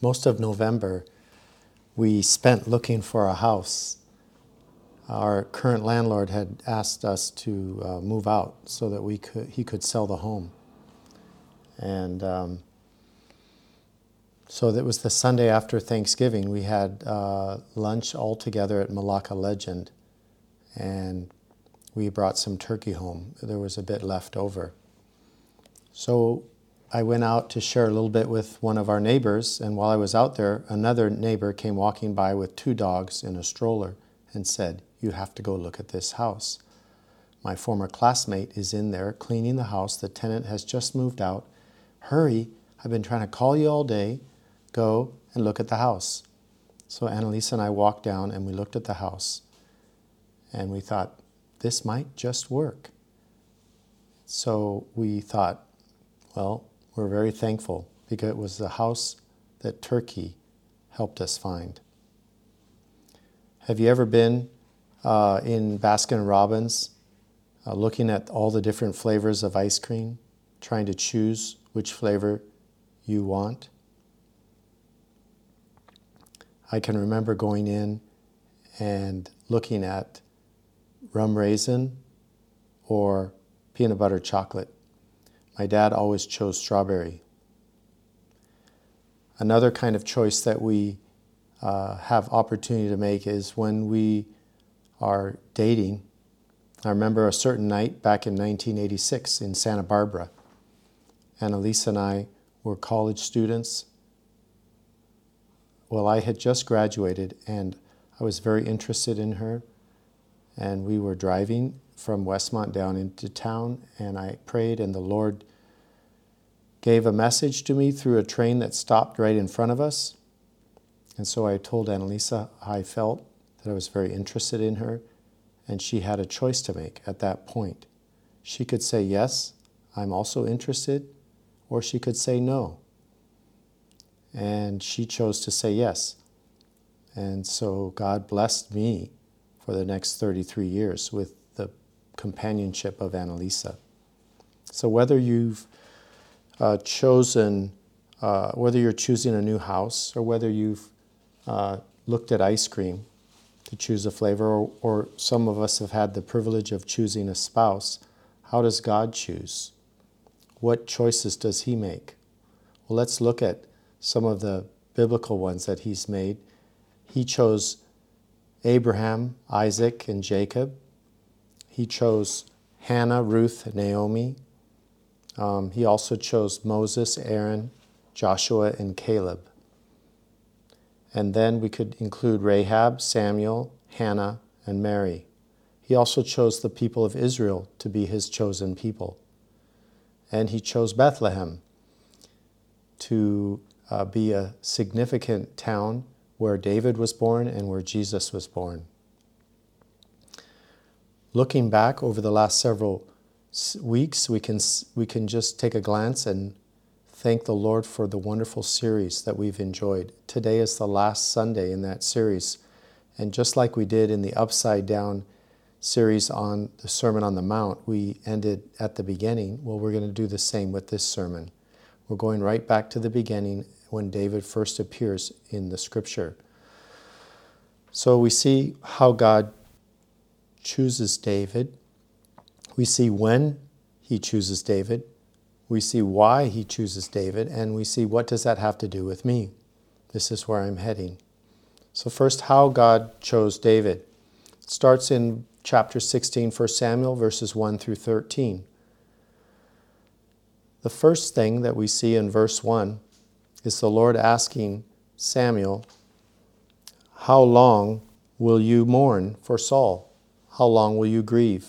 most of November we spent looking for a house. Our current landlord had asked us to move out so that he could sell the home. And so that was the Sunday after Thanksgiving. We had lunch all together at Malacca Legend, and we brought some turkey home. There was a bit left over. So I went out to share a little bit with one of our neighbors, and while I was out there, another neighbor came walking by with 2 dogs in a stroller and said, "You have to go look at this house. My former classmate is in there cleaning the house. The tenant has just moved out. Hurry, I've been trying to call you all day. Go and look at the house." So Annalisa and I walked down and we looked at the house, and we thought, this might just work. So we thought, well, we're very thankful because it was the house that Turkey helped us find. Have you ever been in Baskin-Robbins looking at all the different flavors of ice cream, trying to choose which flavor you want? I can remember going in and looking at rum raisin or peanut butter chocolate. My dad always chose strawberry. Another kind of choice that we have opportunity to make is when we are dating. I remember a certain night back in 1986 in Santa Barbara. Annalisa and I were college students. Well, I had just graduated and I was very interested in her, and we were driving from Westmont down into town, and I prayed, and the Lord gave a message to me through a train that stopped right in front of us. And so I told Annalisa how I felt, that I was very interested in her, and she had a choice to make at that point. She could say, yes, I'm also interested, or she could say no. And she chose to say yes. And so God blessed me for the next 33 years with the companionship of Annalisa. So whether you've whether you're choosing a new house, or whether you've looked at ice cream to choose a flavor, or some of us have had the privilege of choosing a spouse, how does God choose? What choices does He make? Well, let's look at some of the biblical ones that He's made. He chose Abraham, Isaac, and Jacob. He chose Hannah, Ruth, Naomi. He also chose Moses, Aaron, Joshua, and Caleb. And then we could include Rahab, Samuel, Hannah, and Mary. He also chose the people of Israel to be His chosen people. And He chose Bethlehem to be a significant town where David was born and where Jesus was born. Looking back over the last several weeks, we can just take a glance and thank the Lord for the wonderful series that we've enjoyed. Today is the last Sunday in that series. And just like we did in the Upside Down series on the Sermon on the Mount, we ended at the beginning. Well, we're going to do the same with this sermon. We're going right back to the beginning when David first appears in the Scripture. So we see how God chooses David. We see when He chooses David. We see why He chooses David. And we see, what does that have to do with me? This is where I'm heading. So first, how God chose David. It starts in chapter 16, 1 Samuel, verses 1 through 13. The first thing that we see in verse 1 is the Lord asking Samuel, how long will you mourn for Saul? How long will you grieve?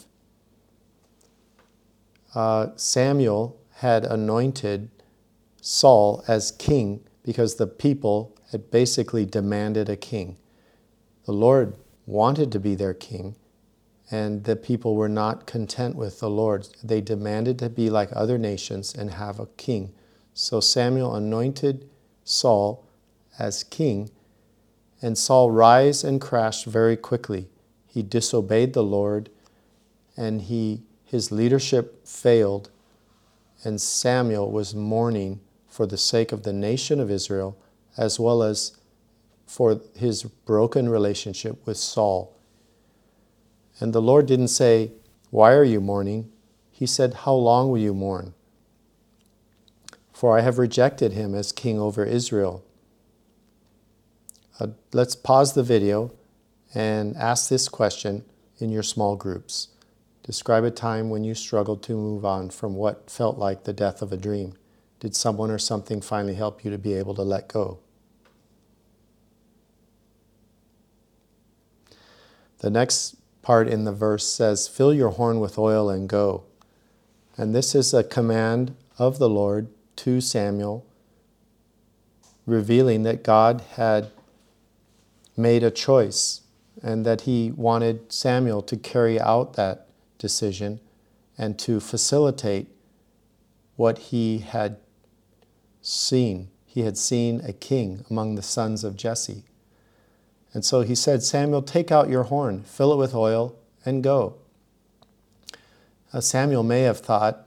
Samuel had anointed Saul as king because the people had basically demanded a king. The Lord wanted to be their king, and the people were not content with the Lord. They demanded to be like other nations and have a king. So Samuel anointed Saul as king, and Saul rise and crashed very quickly. He disobeyed the Lord, and his leadership failed, and Samuel was mourning for the sake of the nation of Israel as well as for his broken relationship with Saul. And the Lord didn't say, "Why are you mourning?" He said, "How long will you mourn? For I have rejected him as king over Israel." Let's pause the video and ask this question in your small groups. Describe a time when you struggled to move on from what felt like the death of a dream. Did someone or something finally help you to be able to let go? The next part in the verse says, "Fill your horn with oil and go." And this is a command of the Lord to Samuel, revealing that God had made a choice and that he wanted Samuel to carry out that decision and to facilitate what he had seen. He had seen a king among the sons of Jesse. And so he said, "Samuel, take out your horn, fill it with oil, and go." Samuel may have thought,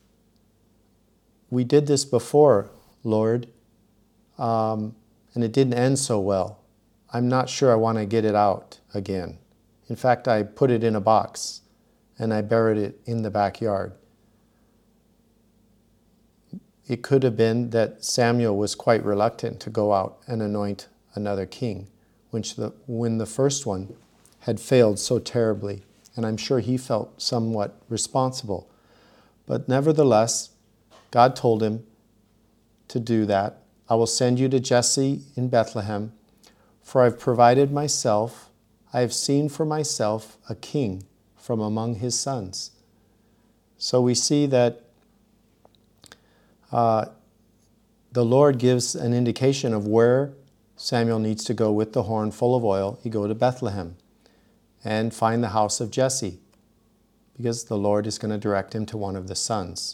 "We did this before, Lord, and it didn't end so well. I'm not sure I want to get it out again. In fact, I put it in a box and I buried it in the backyard." It could have been that Samuel was quite reluctant to go out and anoint another king, when the first one had failed so terribly, and I'm sure he felt somewhat responsible. But nevertheless, God told him to do that. "I will send you to Jesse in Bethlehem, for I've provided myself, I have seen for myself a king from among his sons." So we see that the Lord gives an indication of where Samuel needs to go with the horn full of oil. He go to Bethlehem and find the house of Jesse, because the Lord is going to direct him to one of the sons.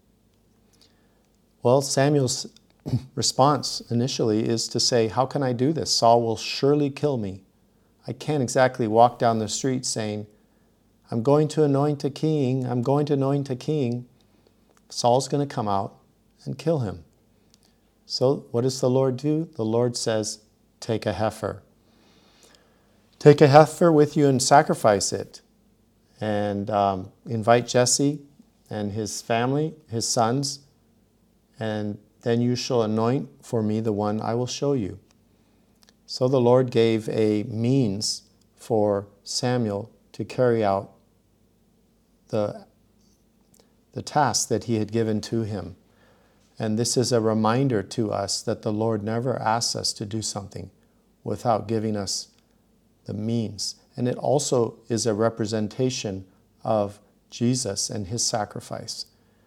Well, Samuel's response initially is to say, "How can I do this? Saul will surely kill me. I can't exactly walk down the street saying, 'I'm going to anoint a king, I'm going to anoint a king.' Saul's going to come out and kill him." So what does the Lord do? The Lord says, "Take a heifer. Take a heifer with you and sacrifice it. And invite Jesse and his family, his sons, and then you shall anoint for me the one I will show you." So the Lord gave a means for Samuel to carry out the task that he had given to him. And this is a reminder to us that the Lord never asks us to do something without giving us the means. And it also is a representation of Jesus and his sacrifice.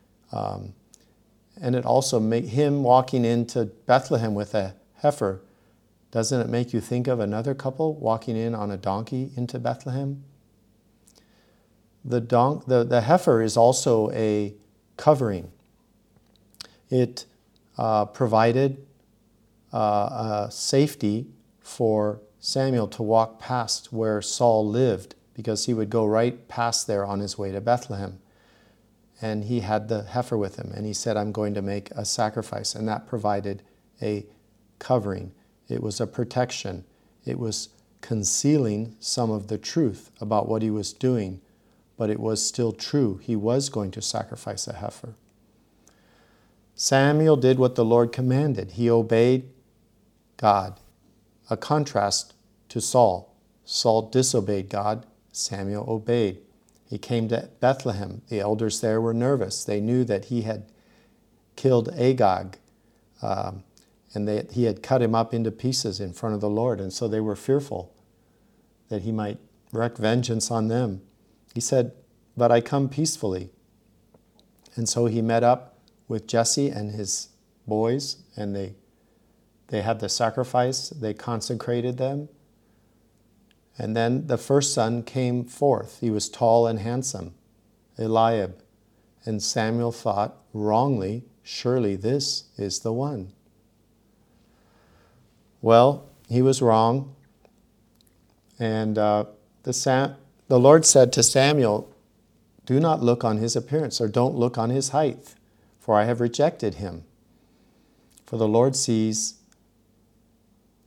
And it also him walking into Bethlehem with a heifer, doesn't it make you think of another couple walking in on a donkey into Bethlehem? The heifer is also a covering. It provided safety for Samuel to walk past where Saul lived, because he would go right past there on his way to Bethlehem. And he had the heifer with him, and he said, "I'm going to make a sacrifice." And that provided a covering. It was a protection. It was concealing some of the truth about what he was doing, but it was still true. He was going to sacrifice a heifer. Samuel did what the Lord commanded. He obeyed God, a contrast to Saul. Saul disobeyed God. Samuel obeyed. He came to Bethlehem. The elders there were nervous. They knew that he had killed Agag, and he had cut him up into pieces in front of the Lord, and so they were fearful that he might wreak vengeance on them. He said, "But I come peacefully." And so he met up with Jesse and his boys, and they had the sacrifice. They consecrated them. And then the first son came forth. He was tall and handsome, Eliab. And Samuel thought wrongly, "Surely this is the one." Well, he was wrong. And the Lord said to Samuel, "Do not look on his appearance, or don't look on his height, for I have rejected him." For the Lord sees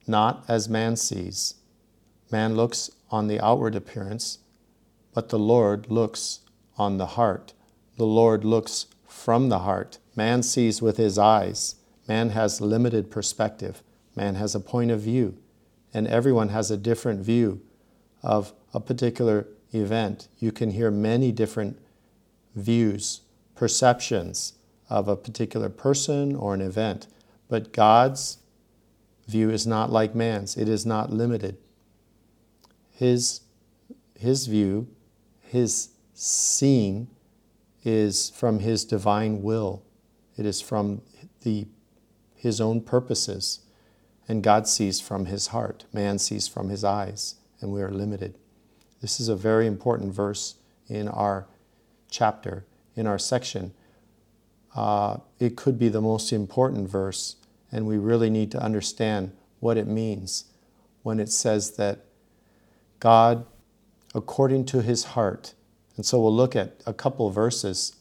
not as man sees. Man looks on the outward appearance, but the Lord looks on the heart. The Lord looks from the heart. Man sees with his eyes. Man has limited perspective. Man has a point of view, and everyone has a different view of a particular event. You can hear many different views, perceptions of a particular person or an event, but God's view is not like man's. It is not limited. His view, his seeing, is from his divine will. It is from his own purposes. And God sees from his heart. Man sees from his eyes, and we are limited. This is a very important verse in our chapter, in our section. It could be the most important verse, and we really need to understand what it means when it says that God, according to his heart. And so we'll look at a couple of verses.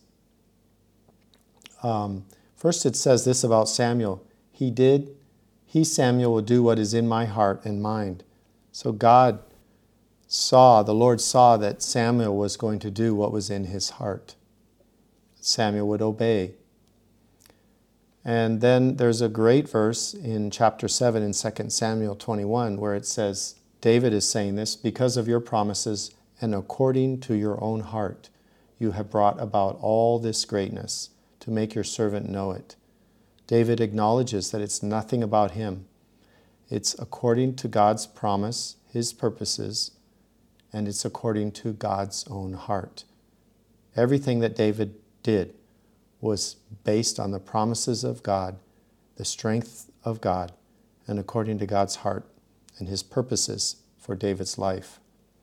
First it says this about Samuel. He, Samuel, will do what is in my heart and mind. So the Lord saw that Samuel was going to do what was in his heart. Samuel would obey. And then there's a great verse in chapter 7 in 2 Samuel 21 where it says, David is saying this, because of your promises and according to your own heart, you have brought about all this greatness to make your servant know it. David acknowledges that it's nothing about him. It's according to God's promise, his purposes, and it's according to God's own heart. Everything that David did was based on the promises of God, the strength of God, and according to God's heart and his purposes for David's life.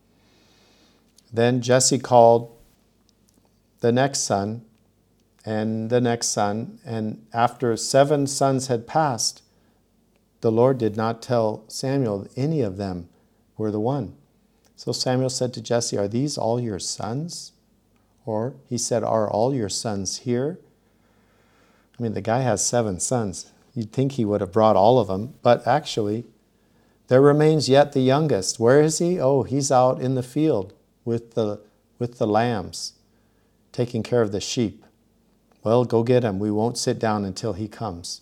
Then Jesse called the next son, and the next son, and after 7 sons had passed, the Lord did not tell Samuel any of them were the one. So Samuel said to Jesse, are these all your sons? Or he said, are all your sons here? I mean, the guy has 7 sons. You'd think he would have brought all of them, but actually, there remains yet the youngest. Where is he? Oh, he's out in the field with the lambs, taking care of the sheep. Well, go get him. We won't sit down until he comes.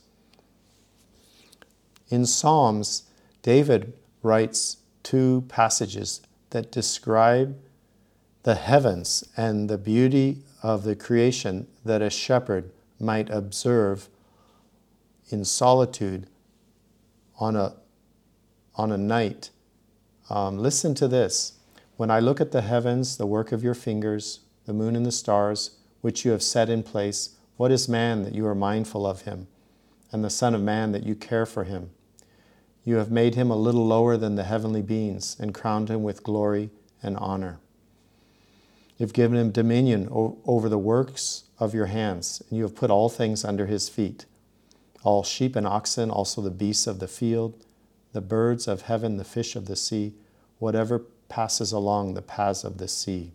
In Psalms, David writes 2 passages that describe the heavens and the beauty of the creation that a shepherd might observe in solitude on a night. Listen to this. When I look at the heavens, the work of your fingers, the moon and the stars, which you have set in place, what is man that you are mindful of him, and the Son of Man that you care for him? You have made him a little lower than the heavenly beings and crowned him with glory and honor. You've given him dominion over the works of your hands, and you have put all things under his feet, all sheep and oxen, also the beasts of the field, the birds of heaven, the fish of the sea, whatever passes along the paths of the sea.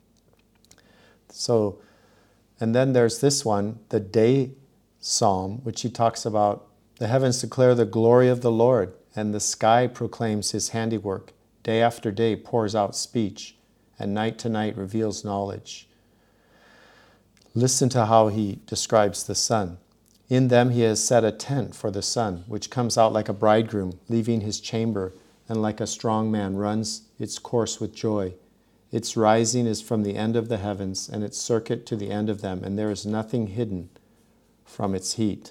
So, and then there's this one, the day psalm, which he talks about, the heavens declare the glory of the Lord, and the sky proclaims his handiwork. Day after day pours out speech, and night to night reveals knowledge. Listen to how he describes the sun. In them he has set a tent for the sun, which comes out like a bridegroom, leaving his chamber, and like a strong man runs its course with joy. Its rising is from the end of the heavens, and its circuit to the end of them, and there is nothing hidden from its heat.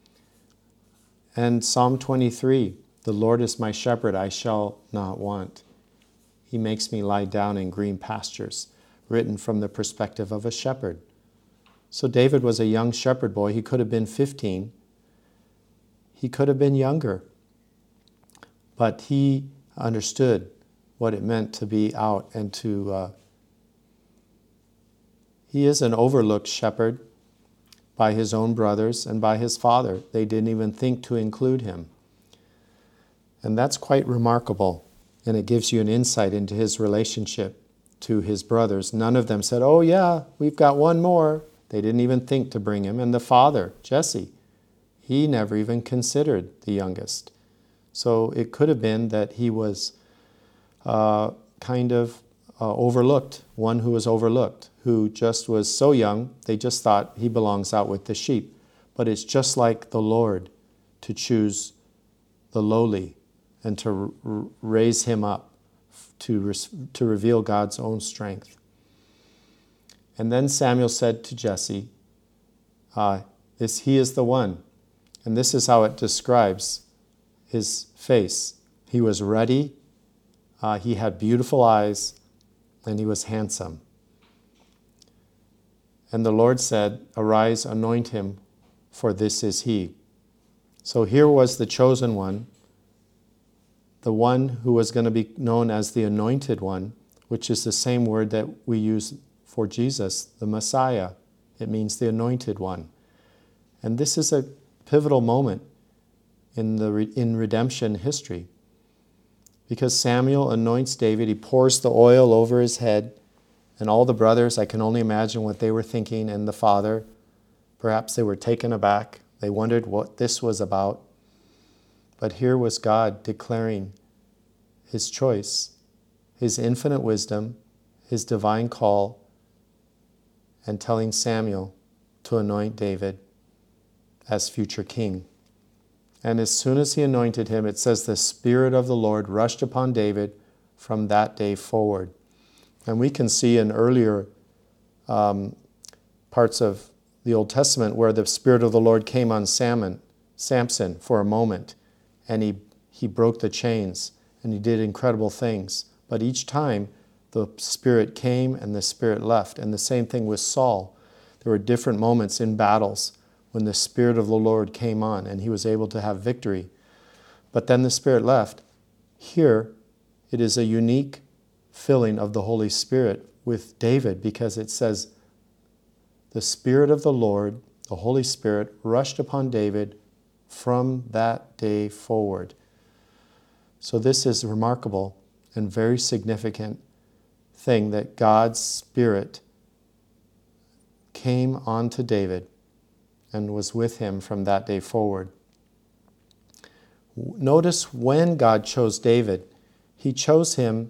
And Psalm 23, the Lord is my shepherd, I shall not want. He makes me lie down in green pastures, written from the perspective of a shepherd. So David was a young shepherd boy. He could have been 15. He could have been younger. But he understood what it meant to be out and to... He is an overlooked shepherd by his own brothers and by his father. They didn't even think to include him. And that's quite remarkable. And it gives you an insight into his relationship to his brothers. None of them said, oh yeah, we've got one more. They didn't even think to bring him. And the father, Jesse, he never even considered the youngest. So it could have been that he was overlooked, one who was overlooked, who just was so young, they just thought he belongs out with the sheep. But it's just like the Lord to choose the lowly and to raise him up, to reveal God's own strength. And then Samuel said to Jesse, he is the one. And this is how it describes his face. He was ruddy, he had beautiful eyes, and he was handsome. And the Lord said, "Arise, anoint him, for this is he." So here was the chosen one, the one who was going to be known as the anointed one, which is the same word that we use for Jesus, the Messiah. It means the anointed one. And this is a pivotal moment in redemption history, because Samuel anoints David. He pours the oil over his head, and all the brothers, I can only imagine what they were thinking, and the father, perhaps they were taken aback. They wondered what this was about. But here was God declaring his choice, his infinite wisdom, his divine call, and telling Samuel to anoint David as future king. And as soon as he anointed him, it says the Spirit of the Lord rushed upon David from that day forward. And we can see in earlier parts of the Old Testament where the Spirit of the Lord came on Samson for a moment, and he broke the chains, and he did incredible things. But each time the Spirit came and the Spirit left. And the same thing with Saul. There were different moments in battles when the Spirit of the Lord came on and he was able to have victory. But then the Spirit left. Here, it is a unique filling of the Holy Spirit with David, because it says, the Spirit of the Lord, the Holy Spirit, rushed upon David from that day forward. So this is a remarkable and very significant thing, that God's Spirit came onto David and was with him from that day forward. Notice when God chose David, he chose him,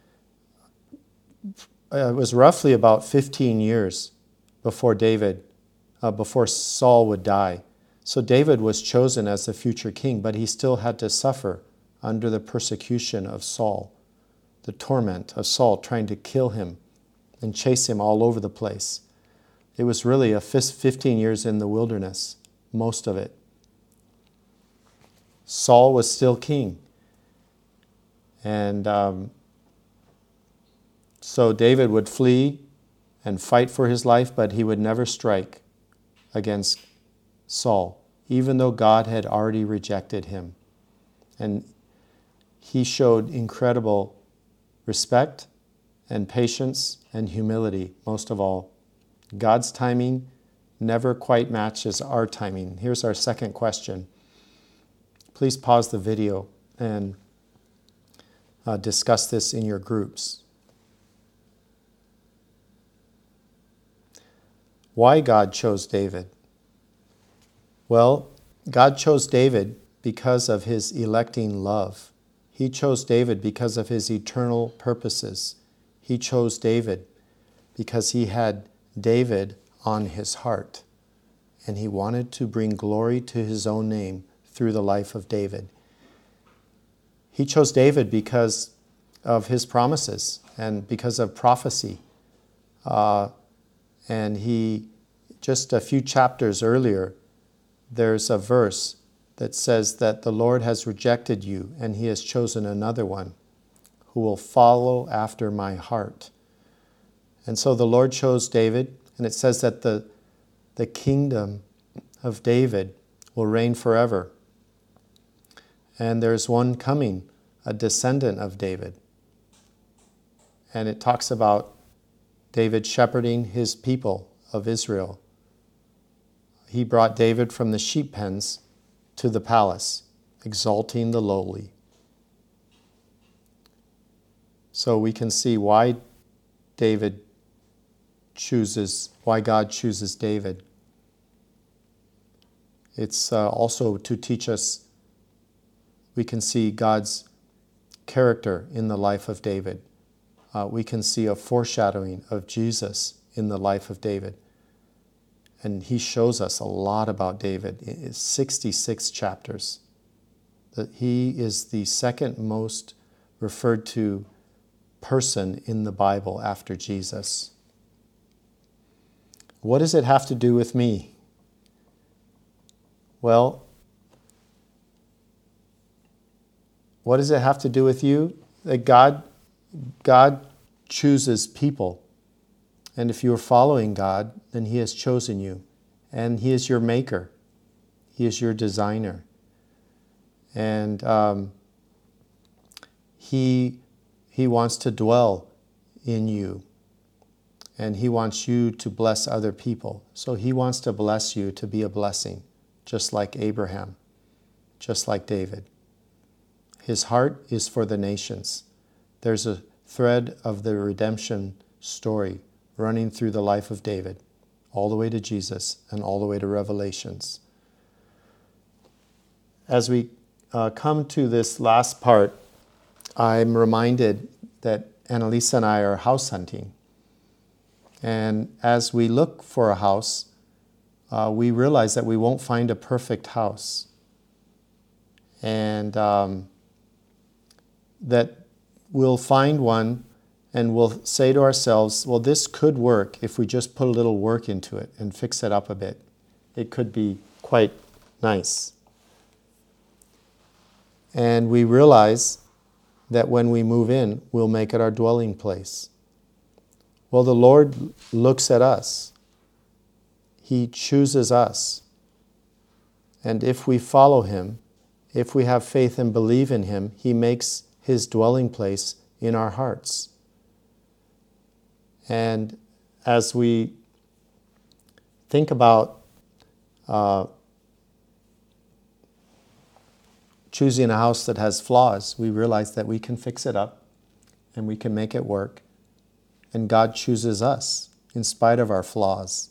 it was roughly about 15 years before before Saul would die. So David was chosen as the future king, but he still had to suffer under the persecution of Saul, the torment of Saul trying to kill him and chase him all over the place. It was really 15 years in the wilderness, most of it. Saul was still king. And so David would flee and fight for his life, but he would never strike against Saul, even though God had already rejected him. And he showed incredible respect and patience and humility, most of all. God's timing never quite matches our timing. Here's our second question. Please pause the video and discuss this in your groups. Why God chose David? Well, God chose David because of his electing love. He chose David because of his eternal purposes. He chose David because he had David on his heart, and he wanted to bring glory to his own name through the life of David. He chose David because of his promises and because of prophecy. And he, just a few chapters earlier, there's a verse that says that the Lord has rejected you and he has chosen another one who will follow after my heart. And so the Lord chose David, and it says that the kingdom of David will reign forever. And there's one coming, a descendant of David. And it talks about David shepherding his people of Israel. He brought David from the sheep pens to the palace, exalting the lowly. So we can see why God chooses David. It's also to teach us We can see God's character in the life of David. We can see a foreshadowing of Jesus in the life of David. And he shows us a lot about David. It's 66 chapters. That he is the second most referred to person in the Bible after Jesus. What does it have to do with me? Well, what does it have to do with you? That God chooses people. And if you are following God, then He has chosen you. And He is your maker. He is your designer. And He wants to dwell in you. And He wants you to bless other people. So He wants to bless you to be a blessing, just like Abraham, just like David. His heart is for the nations. There's a thread of the redemption story running through the life of David, all the way to Jesus and all the way to Revelations. As we come to this last part, I'm reminded that Annalisa and I are house hunting. And as we look for a house, we realize that we won't find a perfect house. And that we'll find one and we'll say to ourselves, well, this could work if we just put a little work into it and fix it up a bit. It could be quite nice. And we realize that when we move in, we'll make it our dwelling place. Well, the Lord looks at us. He chooses us. And if we follow Him, if we have faith and believe in Him, He makes His dwelling place in our hearts. And as we think about choosing a house that has flaws, we realize that we can fix it up and we can make it work. And God chooses us in spite of our flaws.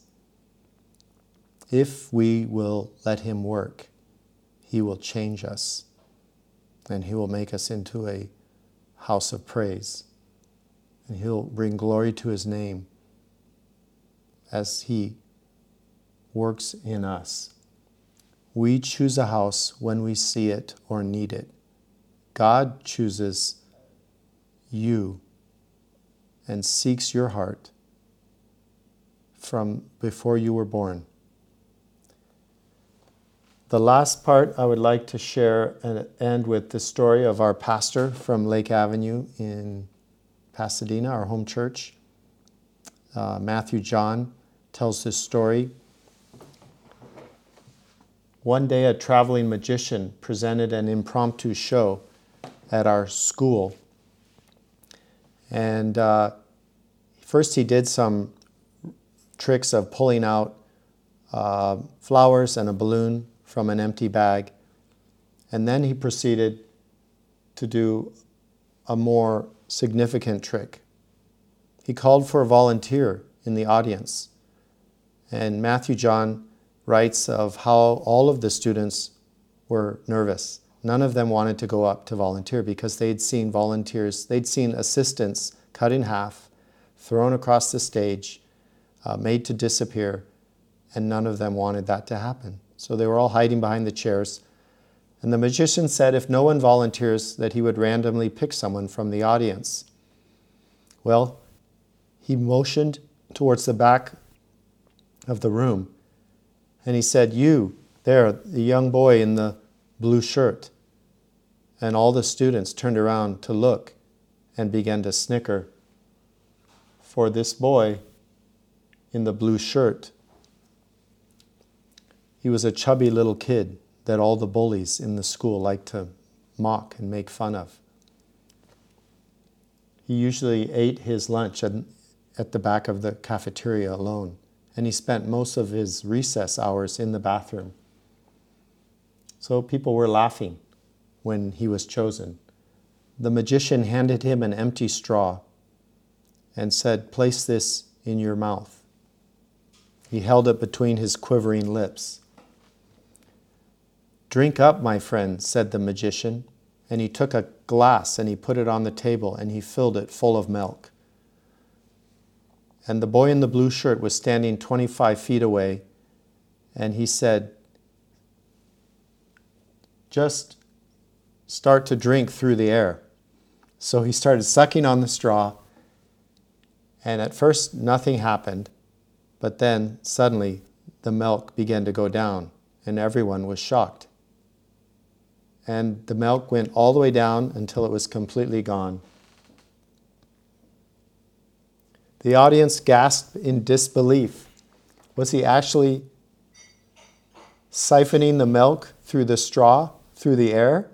If we will let Him work, He will change us and He will make us into a house of praise. And He'll bring glory to His name as He works in us. We choose a house when we see it or need it. God chooses you and seeks your heart from before you were born. The last part I would like to share and end with the story of our pastor from Lake Avenue in Pasadena, our home church. Matthew John tells this story. One day a traveling magician presented an impromptu show at our school. And first he did some tricks of pulling out flowers and a balloon from an empty bag. And then he proceeded to do a more significant trick. He called for a volunteer in the audience. And Matthew John writes of how all of the students were nervous. None of them wanted to go up to volunteer because they'd seen assistants cut in half, thrown across the stage, made to disappear, and none of them wanted that to happen. So they were all hiding behind the chairs. And the magician said if no one volunteers, that he would randomly pick someone from the audience. Well, he motioned towards the back of the room, and he said, "You, there, the young boy in the blue shirt." And all the students turned around to look and began to snicker. For this boy in the blue shirt, he was a chubby little kid that all the bullies in the school liked to mock and make fun of. He usually ate his lunch at the back of the cafeteria alone, and he spent most of his recess hours in the bathroom. So people were laughing when he was chosen. The magician handed him an empty straw and said, "Place this in your mouth." He held it between his quivering lips. "Drink up, my friend," said the magician. and he took a glass and he put it on the table and he filled it full of milk. And the boy in the blue shirt was standing 25 feet away, and he said, "Just start to drink through the air." So he started sucking on the straw, and at first nothing happened, but then suddenly the milk began to go down, and everyone was shocked. And the milk went all the way down until it was completely gone. The audience gasped in disbelief. Was he actually siphoning the milk through the straw, through the air?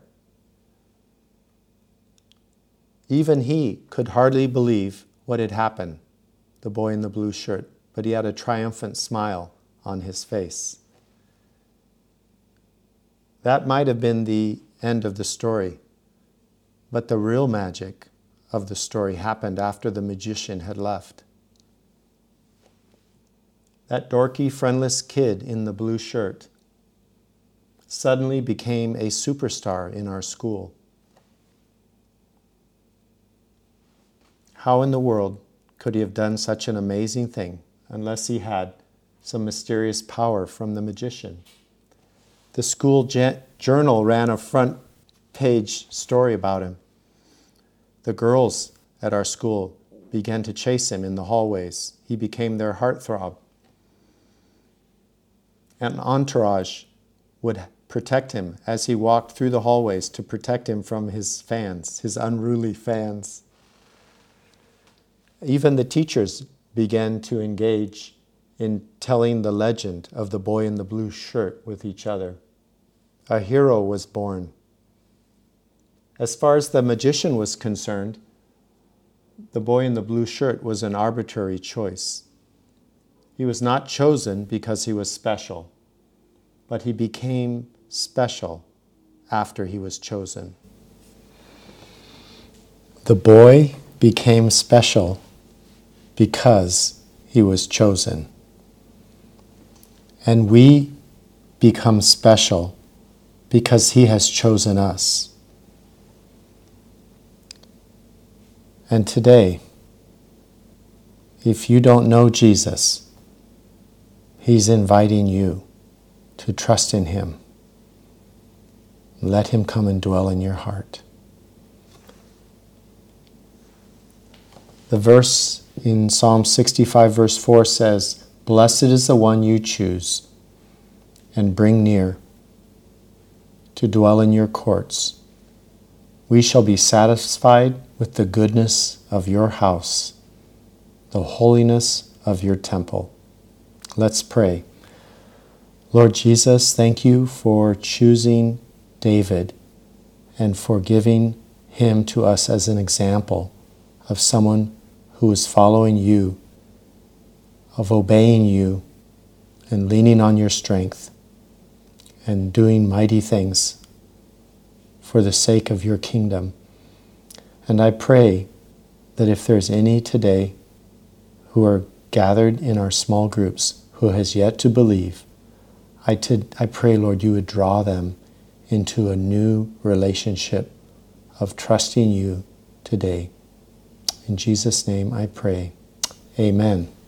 Even he could hardly believe what had happened, the boy in the blue shirt, but he had a triumphant smile on his face. That might have been the end of the story, but the real magic of the story happened after the magician had left. That dorky, friendless kid in the blue shirt suddenly became a superstar in our school. How in the world could he have done such an amazing thing unless he had some mysterious power from the magician? The school journal ran a front page story about him. The girls at our school began to chase him in the hallways. He became their heartthrob. An entourage would protect him as he walked through the hallways to protect him from his fans, his unruly fans. Even the teachers began to engage in telling the legend of the boy in the blue shirt with each other. A hero was born. As far as the magician was concerned, the boy in the blue shirt was an arbitrary choice. He was not chosen because he was special, but he became special after he was chosen. The boy became special because he was chosen. And we become special because he has chosen us. And today, if you don't know Jesus, he's inviting you to trust in him. Let him come and dwell in your heart. The verse in Psalm 65 verse 4 says, "Blessed is the one you choose and bring near to dwell in your courts. We shall be satisfied with the goodness of your house, the holiness of your temple." Let's pray. Lord Jesus, thank you for choosing David and for giving him to us as an example of someone who is following you, of obeying you and leaning on your strength and doing mighty things for the sake of your kingdom. And I pray that if there's any today who are gathered in our small groups who has yet to believe, I pray, Lord, you would draw them into a new relationship of trusting you today. In Jesus' name I pray. Amen.